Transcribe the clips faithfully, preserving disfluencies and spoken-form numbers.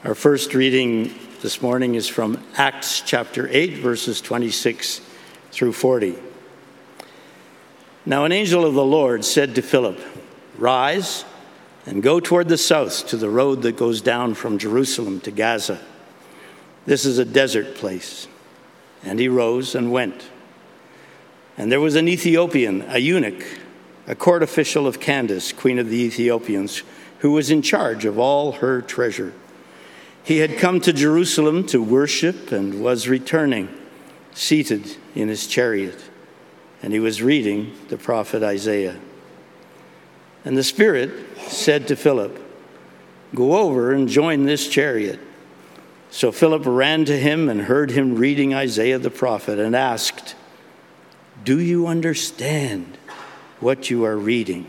Our first reading this morning is from Acts chapter eight, verses twenty-six through forty. Now an angel of the Lord said to Philip, "Rise and go toward the south to the road that goes down from Jerusalem to Gaza. This is a desert place." And he rose and went. And there was an Ethiopian, a eunuch, a court official of Candace, queen of the Ethiopians, who was in charge of all her treasure. He had come to Jerusalem to worship and was returning, seated in his chariot. And he was reading the prophet Isaiah. And the Spirit said to Philip, "Go over and join this chariot." So Philip ran to him and heard him reading Isaiah the prophet and asked, "Do you understand what you are reading?"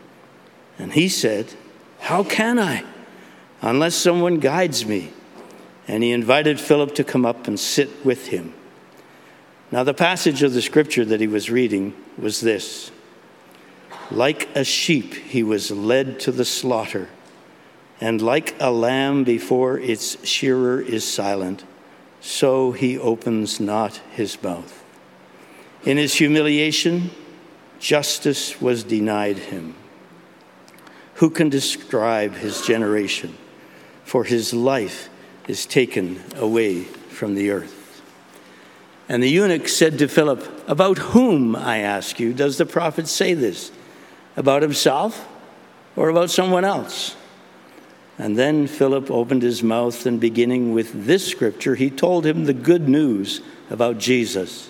And he said, "How can I, unless someone guides me?" And he invited Philip to come up and sit with him. Now the passage of the scripture that he was reading was this: "Like a sheep he was led to the slaughter, and like a lamb before its shearer is silent, so he opens not his mouth. In his humiliation, justice was denied him. Who can describe his generation? For his life is taken away from the earth." And the eunuch said to Philip, "About whom, I ask you, does the prophet say this? About himself or about someone else?" And then Philip opened his mouth, and beginning with this scripture, he told him the good news about Jesus.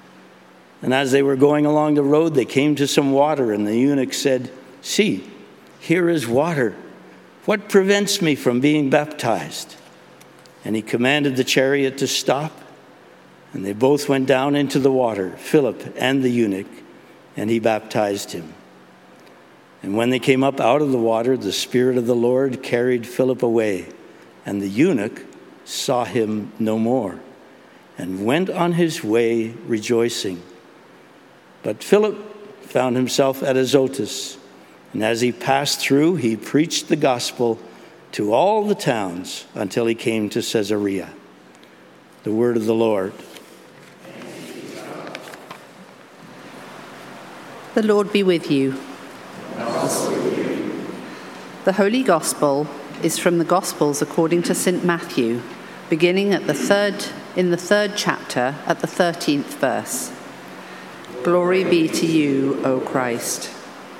And as they were going along the road, they came to some water, and the eunuch said, "See, here is water. What prevents me from being baptized?" And he commanded the chariot to stop, and they both went down into the water, Philip and the eunuch, and he baptized him. And when they came up out of the water, the Spirit of the Lord carried Philip away, and the eunuch saw him no more, and went on his way rejoicing. But Philip found himself at Azotus, and as he passed through, he preached the gospel to all the towns until he came to Caesarea. The word of the Lord. The Lord be with you. The Holy Gospel is from the Gospels according to Saint Matthew, beginning at the third in the third chapter at the thirteenth verse. Glory be to you, O Christ.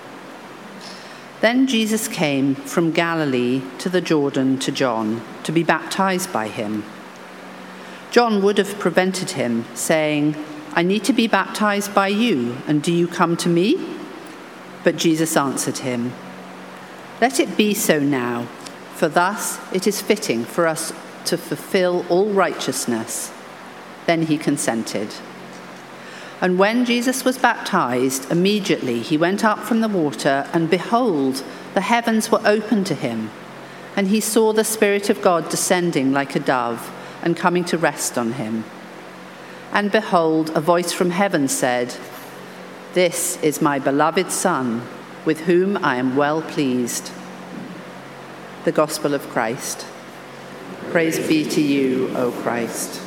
Then Jesus came from Galilee to the Jordan to John to be baptized by him. John would have prevented him, saying, "I need to be baptized by you, and do you come to me?" But Jesus answered him, "Let it be so now, for thus it is fitting for us to fulfill all righteousness." Then he consented. And when Jesus was baptized, immediately he went up from the water, and behold, the heavens were opened to him, and he saw the Spirit of God descending like a dove and coming to rest on him. And behold, a voice from heaven said, "This is my beloved Son, with whom I am well pleased." The Gospel of Christ. Praise be to you, O Christ.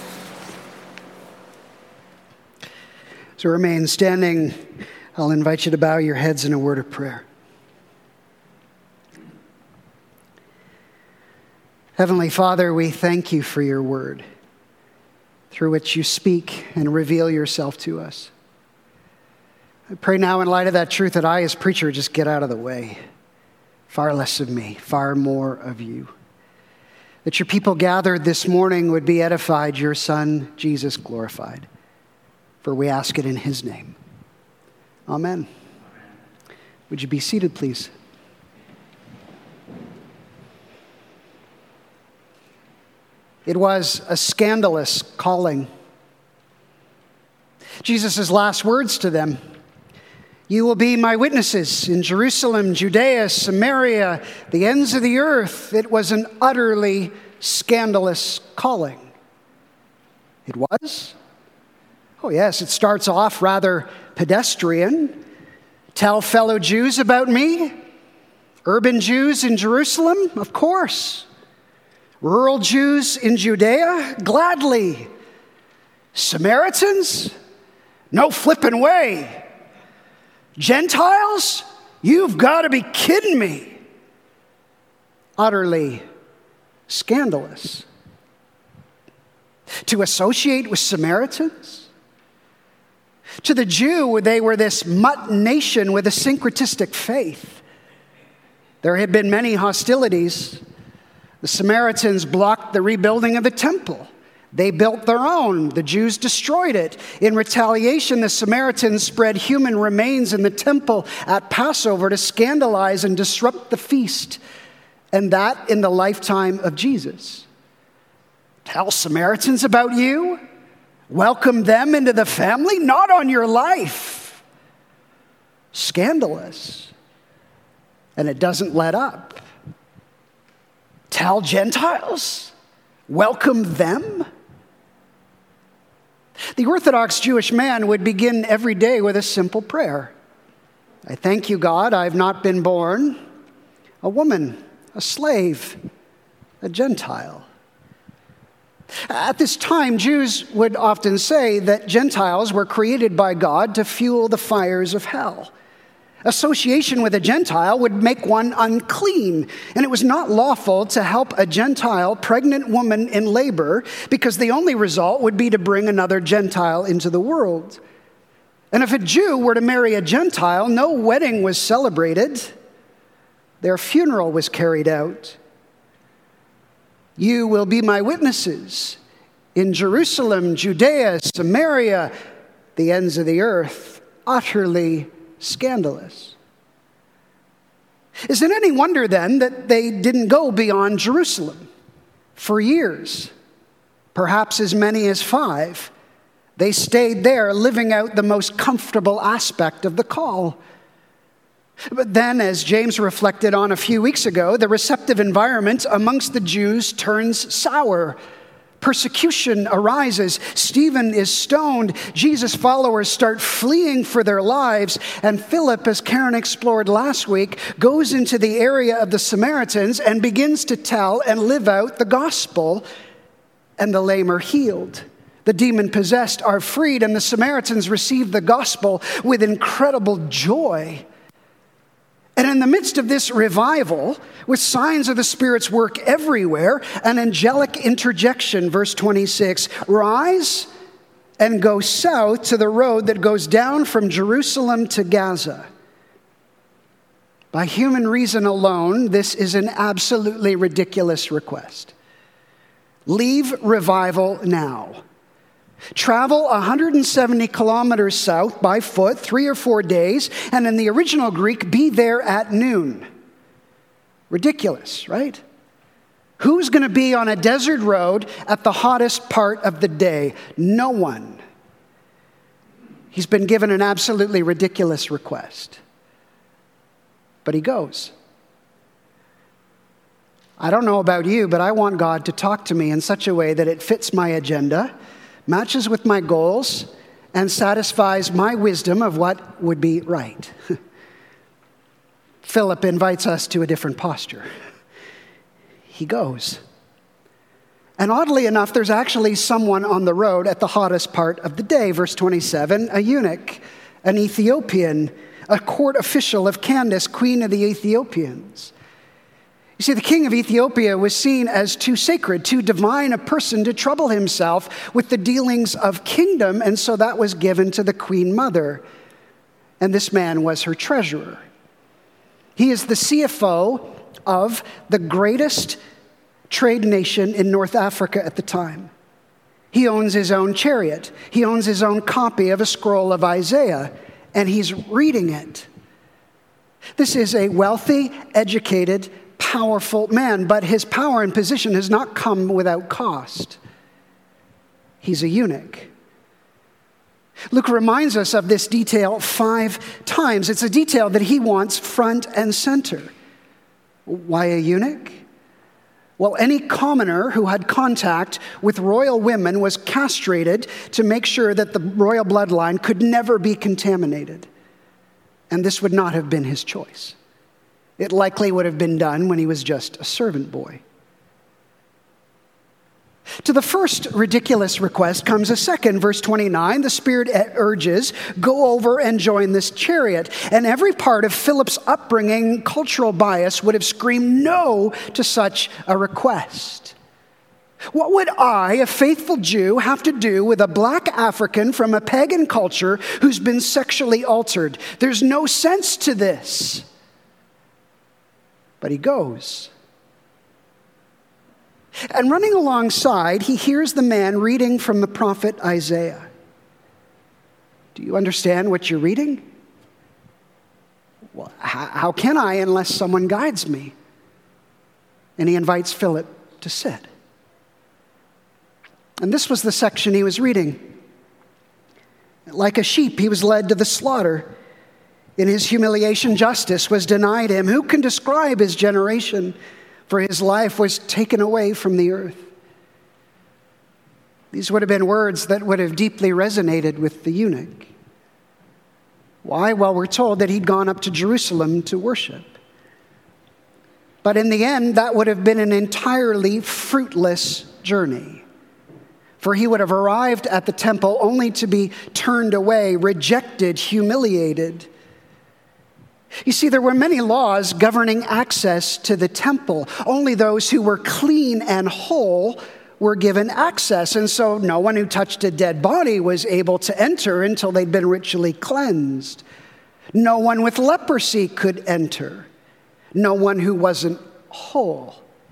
So remain standing. I'll invite you to bow your heads in a word of prayer. Heavenly Father, we thank you for your word, through which you speak and reveal yourself to us. I pray now, in light of that truth, that I, as preacher, just get out of the way. Far less of me, far more of you. That your people gathered this morning would be edified, your Son, Jesus, glorified. For we ask it in his name. Amen. Would you be seated, please? It was a scandalous calling. Jesus' last words to them: "You will be my witnesses in Jerusalem, Judea, Samaria, the ends of the earth." It was an utterly scandalous calling. It was? Oh yes, it starts off rather pedestrian. Tell fellow Jews about me? Urban Jews in Jerusalem? Of course. Rural Jews in Judea? Gladly. Samaritans? No flipping way. Gentiles? You've got to be kidding me. Utterly scandalous. To associate with Samaritans? To the Jew, they were this mutt nation with a syncretistic faith. There had been many hostilities. The Samaritans blocked the rebuilding of the temple. They built their own. The Jews destroyed it. In retaliation, the Samaritans spread human remains in the temple at Passover to scandalize and disrupt the feast. And that in the lifetime of Jesus. Tell Samaritans about you? Welcome them into the family? Not on your life. Scandalous. And it doesn't let up. Tell Gentiles? Welcome them? The Orthodox Jewish man would begin every day with a simple prayer. I thank you, God, I've not been born a woman, a slave, a Gentile. At this time, Jews would often say that Gentiles were created by God to fuel the fires of hell. Association with a Gentile would make one unclean, and it was not lawful to help a Gentile pregnant woman in labor because the only result would be to bring another Gentile into the world. And if a Jew were to marry a Gentile, no wedding was celebrated. Their funeral was carried out. You will be my witnesses in Jerusalem, Judea, Samaria, the ends of the earth, utterly scandalous. Is it any wonder then that they didn't go beyond Jerusalem? For years, perhaps as many as five, they stayed there living out the most comfortable aspect of the call. But then, as James reflected on a few weeks ago, the receptive environment amongst the Jews turns sour. Persecution arises. Stephen is stoned. Jesus' followers start fleeing for their lives. And Philip, as Karen explored last week, goes into the area of the Samaritans and begins to tell and live out the gospel. And the lame are healed. The demon-possessed are freed. And the Samaritans receive the gospel with incredible joy. And in the midst of this revival, with signs of the Spirit's work everywhere, an angelic interjection, verse twenty-six, rise and go south to the road that goes down from Jerusalem to Gaza. By human reason alone, this is an absolutely ridiculous request. Leave revival now. Travel one hundred seventy kilometers south by foot, three or four days, and in the original Greek, be there at noon. Ridiculous, right? Who's going to be on a desert road at the hottest part of the day? No one. He's been given an absolutely ridiculous request. But he goes. I don't know about you, but I want God to talk to me in such a way that it fits my agenda, matches with my goals, and satisfies my wisdom of what would be right. Philip invites us to a different posture. He goes. And oddly enough, there's actually someone on the road at the hottest part of the day. Verse twenty-seven, a eunuch, an Ethiopian, a court official of Candace, queen of the Ethiopians. You see, the king of Ethiopia was seen as too sacred, too divine a person to trouble himself with the dealings of kingdom, and so that was given to the queen mother. And this man was her treasurer. He is the C F O of the greatest trade nation in North Africa at the time. He owns his own chariot. He owns his own copy of a scroll of Isaiah, and he's reading it. This is a wealthy, educated, powerful man, but his power and position has not come without cost. He's a eunuch. Luke reminds us of this detail five times. It's a detail that he wants front and center. Why a eunuch? Well, any commoner who had contact with royal women was castrated to make sure that the royal bloodline could never be contaminated. And this would not have been his choice. It likely would have been done when he was just a servant boy. To the first ridiculous request comes a second. Verse twenty-nine, the Spirit urges, go over and join this chariot. And every part of Philip's upbringing, cultural bias, would have screamed no to such a request. What would I, a faithful Jew, have to do with a black African from a pagan culture who's been sexually altered? There's no sense to this. But he goes. And running alongside, he hears the man reading from the prophet Isaiah. Do you understand what you're reading? Well, how can I unless someone guides me? And he invites Philip to sit. And this was the section he was reading. Like a sheep, he was led to the slaughter. In his humiliation, justice was denied him. Who can describe his generation? For his life was taken away from the earth. These would have been words that would have deeply resonated with the eunuch. Why? Well, we're told that he'd gone up to Jerusalem to worship. But in the end, that would have been an entirely fruitless journey. For he would have arrived at the temple only to be turned away, rejected, humiliated. You see, there were many laws governing access to the temple. Only those who were clean and whole were given access. And so no one who touched a dead body was able to enter until they'd been ritually cleansed. No one with leprosy could enter. No one who wasn't whole.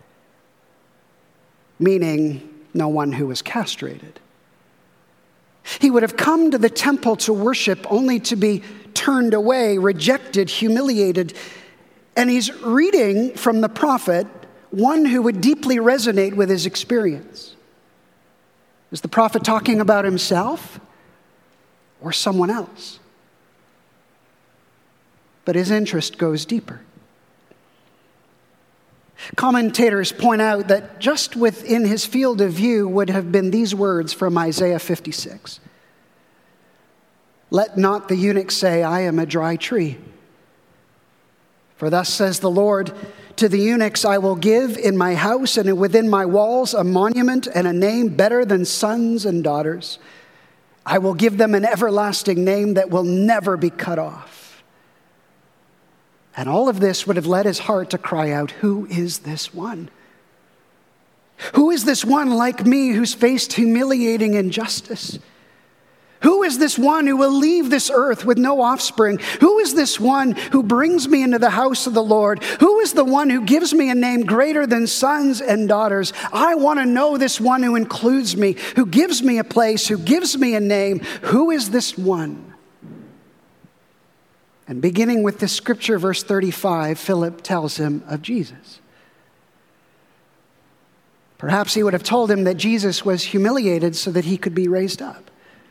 Meaning, no one who was castrated. He would have come to the temple to worship only to be turned away, rejected, humiliated. And he's reading from the prophet, one who would deeply resonate with his experience. Is the prophet talking about himself or someone else? But his interest goes deeper. Commentators point out that just within his field of view would have been these words from Isaiah fifty-six. Let not the eunuch say, I am a dry tree. For thus says the Lord, to the eunuchs I will give in my house and within my walls a monument and a name better than sons and daughters. I will give them an everlasting name that will never be cut off. And all of this would have led his heart to cry out, who is this one? Who is this one like me who's faced humiliating injustice? Who is this one who will leave this earth with no offspring? Who is this one who brings me into the house of the Lord? Who is the one who gives me a name greater than sons and daughters? I want to know this one who includes me, who gives me a place, who gives me a name. Who is this one? And beginning with this scripture, verse thirty-five, Philip tells him of Jesus. Perhaps he would have told him that Jesus was humiliated so that he could be raised up.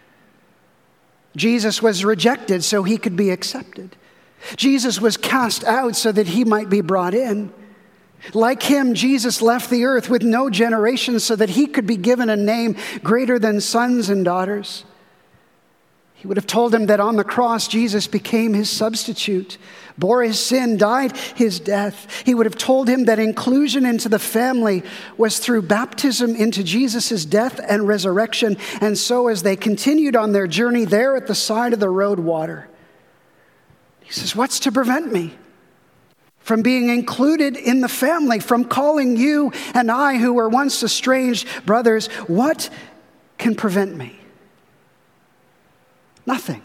Jesus was rejected so he could be accepted. Jesus was cast out so that he might be brought in. Like him, Jesus left the earth with no generation so that he could be given a name greater than sons and daughters. He would have told him that on the cross, Jesus became his substitute, bore his sin, died his death. He would have told him that inclusion into the family was through baptism into Jesus' death and resurrection. And so as they continued on their journey there at the side of the road water, he says, what's to prevent me from being included in the family, from calling you and I who were once estranged brothers? What can prevent me? Nothing.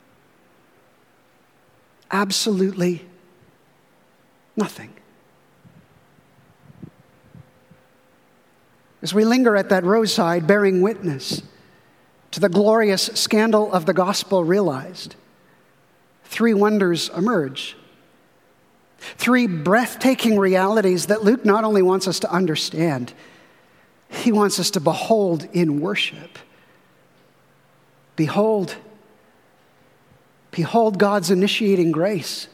Absolutely nothing. As we linger at that roadside bearing witness to the glorious scandal of the gospel realized, three wonders emerge. Three breathtaking realities that Luke not only wants us to understand, he wants us to behold in worship. Behold, Behold God's initiating grace.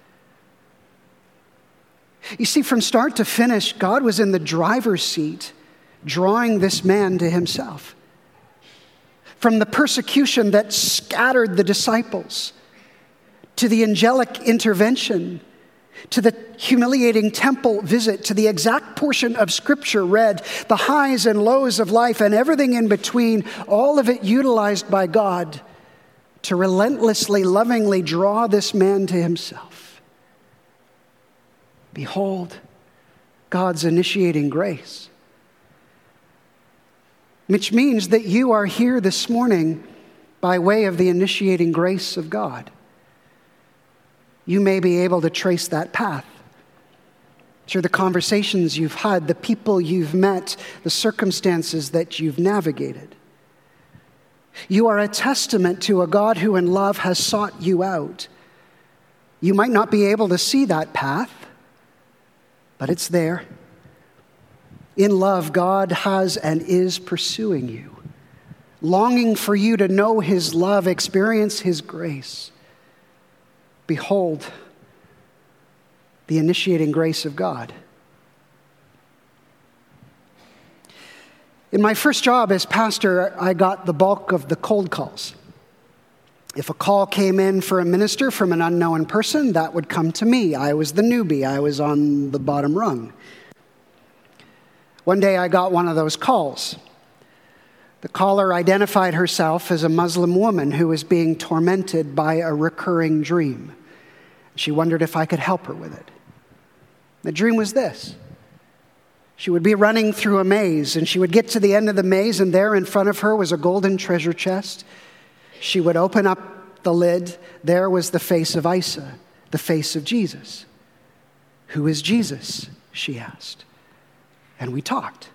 You see, from start to finish, God was in the driver's seat, drawing this man to himself. From the persecution that scattered the disciples, to the angelic intervention, to the humiliating temple visit, to the exact portion of Scripture read, the highs and lows of life and everything in between, all of it utilized by God to relentlessly, lovingly draw this man to himself. Behold, God's initiating grace. Which means that you are here this morning by way of the initiating grace of God. You may be able to trace that path through the conversations you've had, the people you've met, the circumstances that you've navigated. You are a testament to a God who in love has sought you out. You might not be able to see that path, but it's there. In love, God has and is pursuing you, longing for you to know his love, experience his grace. Behold, the initiating grace of God. In my first job as pastor, I got the bulk of the cold calls. If a call came in for a minister from an unknown person, that would come to me. I was the newbie. I was on the bottom rung. One day I got one of those calls. The caller identified herself as a Muslim woman who was being tormented by a recurring dream. She wondered if I could help her with it. The dream was this. She would be running through a maze, and she would get to the end of the maze, and there in front of her was a golden treasure chest. She would open up the lid. There was the face of Isa, the face of Jesus. "Who is Jesus?" she asked. And we talked.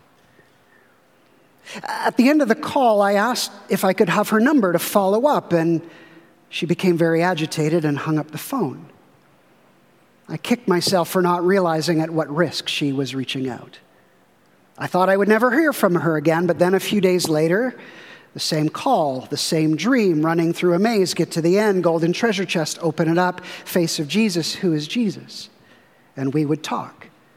At the end of the call, I asked if I could have her number to follow up, and she became very agitated and hung up the phone. I kicked myself for not realizing at what risk she was reaching out. I thought I would never hear from her again, but then a few days later, the same call, the same dream, running through a maze, get to the end, golden treasure chest, open it up, face of Jesus, who is Jesus? And we would talk.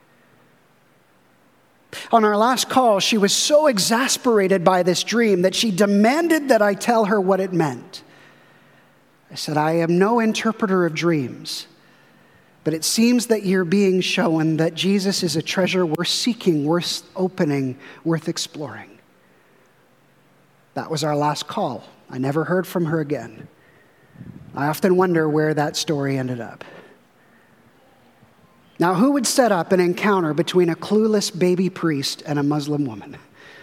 On our last call, she was so exasperated by this dream that she demanded that I tell her what it meant. I said, "I am no interpreter of dreams, but it seems that you're being shown that Jesus is a treasure worth seeking, worth opening, worth exploring." That was our last call. I never heard from her again. I often wonder where that story ended up. Now, who would set up an encounter between a clueless baby priest and a Muslim woman?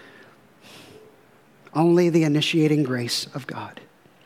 Only the initiating grace of God.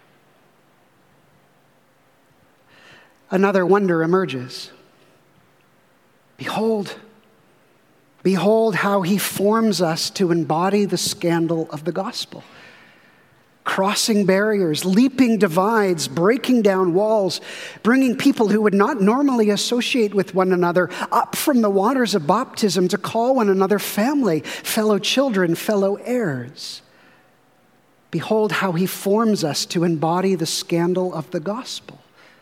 Another wonder emerges. Behold, behold how he forms us to embody the scandal of the gospel. Crossing barriers, leaping divides, breaking down walls, bringing people who would not normally associate with one another up from the waters of baptism to call one another family, fellow children, fellow heirs. Behold how he forms us to embody the scandal of the gospel.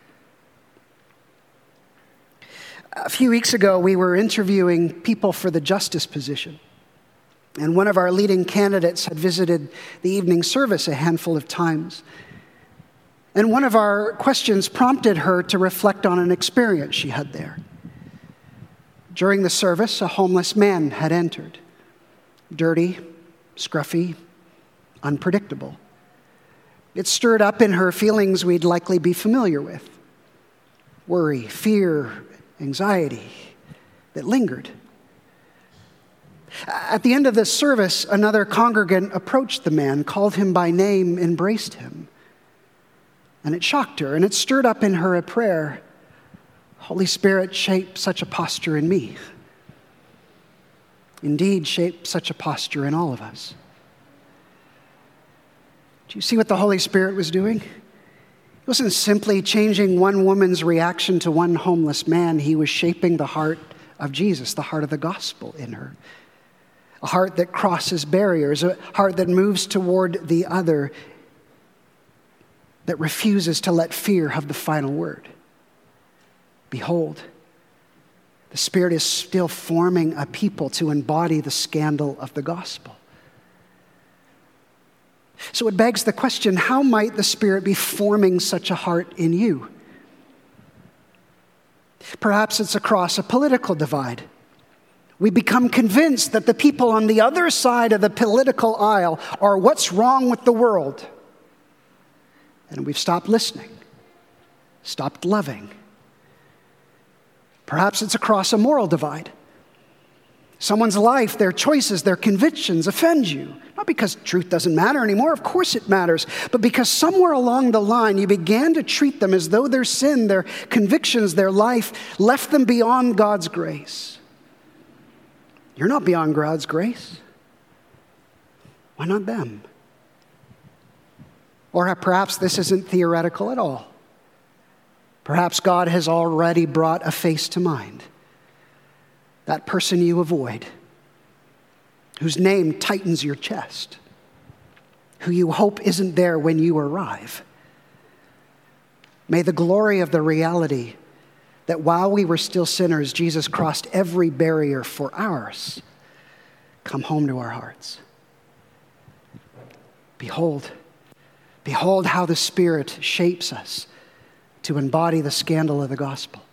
A few weeks ago, we were interviewing people for the justice position. And one of our leading candidates had visited the evening service a handful of times. And one of our questions prompted her to reflect on an experience she had there. During the service, a homeless man had entered. Dirty, scruffy, unpredictable. It stirred up in her feelings we'd likely be familiar with. Worry, fear, anxiety that lingered. At the end of this service, another congregant approached the man, called him by name, embraced him. And it shocked her, and it stirred up in her a prayer. Holy Spirit, shape such a posture in me. Indeed, shape such a posture in all of us. Do you see what the Holy Spirit was doing? He wasn't simply changing one woman's reaction to one homeless man. He was shaping the heart of Jesus, the heart of the gospel in her. A heart that crosses barriers, a heart that moves toward the other, that refuses to let fear have the final word. Behold, the Spirit is still forming a people to embody the scandal of the gospel. So it begs the question, how might the Spirit be forming such a heart in you? Perhaps it's across a political divide. We become convinced that the people on the other side of the political aisle are what's wrong with the world. And we've stopped listening, stopped loving. Perhaps it's across a moral divide. Someone's life, their choices, their convictions offend you. Not because truth doesn't matter anymore, of course it matters, but because somewhere along the line you began to treat them as though their sin, their convictions, their life left them beyond God's grace. You're not beyond God's grace. Why not them? Or perhaps this isn't theoretical at all. Perhaps God has already brought a face to mind. That person you avoid, whose name tightens your chest, who you hope isn't there when you arrive. May the glory of the reality that while we were still sinners, Jesus crossed every barrier for ours come home to our hearts. Behold, behold how the Spirit shapes us to embody the scandal of the gospel.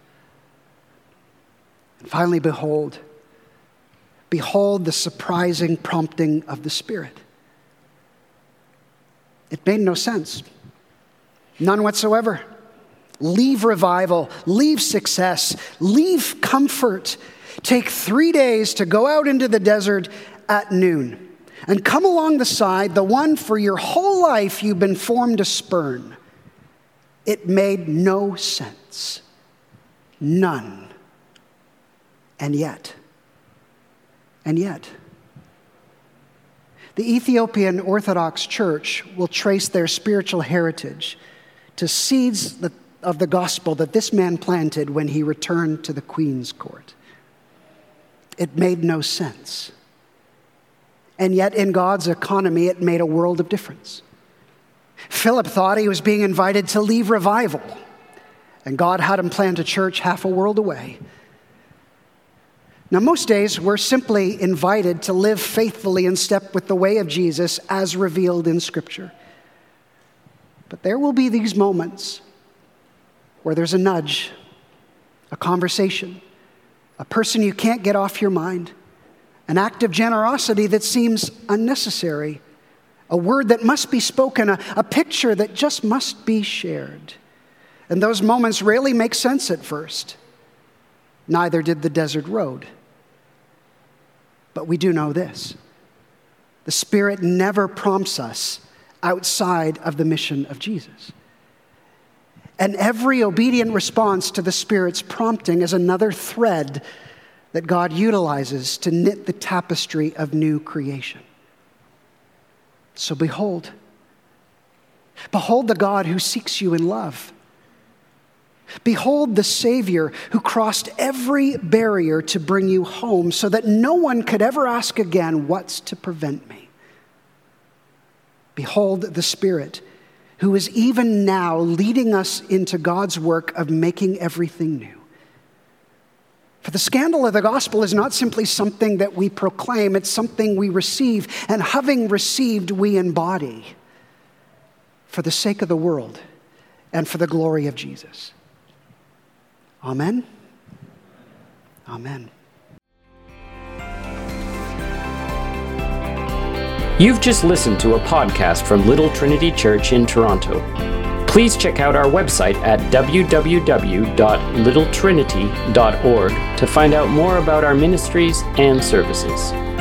And finally, behold, behold the surprising prompting of the Spirit. It made no sense. None whatsoever. Leave revival, leave success, leave comfort. Take three days to go out into the desert at noon and come along the side, the one for your whole life you've been formed to spurn. It made no sense. None. And yet, and yet, the Ethiopian Orthodox Church will trace their spiritual heritage to seeds of the gospel that this man planted when he returned to the Queen's Court. It made no sense. And yet, in God's economy, it made a world of difference. Philip thought he was being invited to leave revival, and God had him plant a church half a world away. Now, most days, we're simply invited to live faithfully in step with the way of Jesus as revealed in Scripture. But there will be these moments where there's a nudge, a conversation, a person you can't get off your mind, an act of generosity that seems unnecessary, a word that must be spoken, a, a picture that just must be shared. And those moments rarely make sense at first. Neither did the desert road. But we do know this. The Spirit never prompts us outside of the mission of Jesus. And every obedient response to the Spirit's prompting is another thread that God utilizes to knit the tapestry of new creation. So behold, behold the God who seeks you in love. Behold the Savior who crossed every barrier to bring you home so that no one could ever ask again, what's to prevent me? Behold the Spirit who is even now leading us into God's work of making everything new. For the scandal of the gospel is not simply something that we proclaim, it's something we receive, and having received, we embody for the sake of the world and for the glory of Jesus. Amen? Amen. You've just listened to a podcast from Little Trinity Church in Toronto. Please check out our website at w w w dot little trinity dot org to find out more about our ministries and services.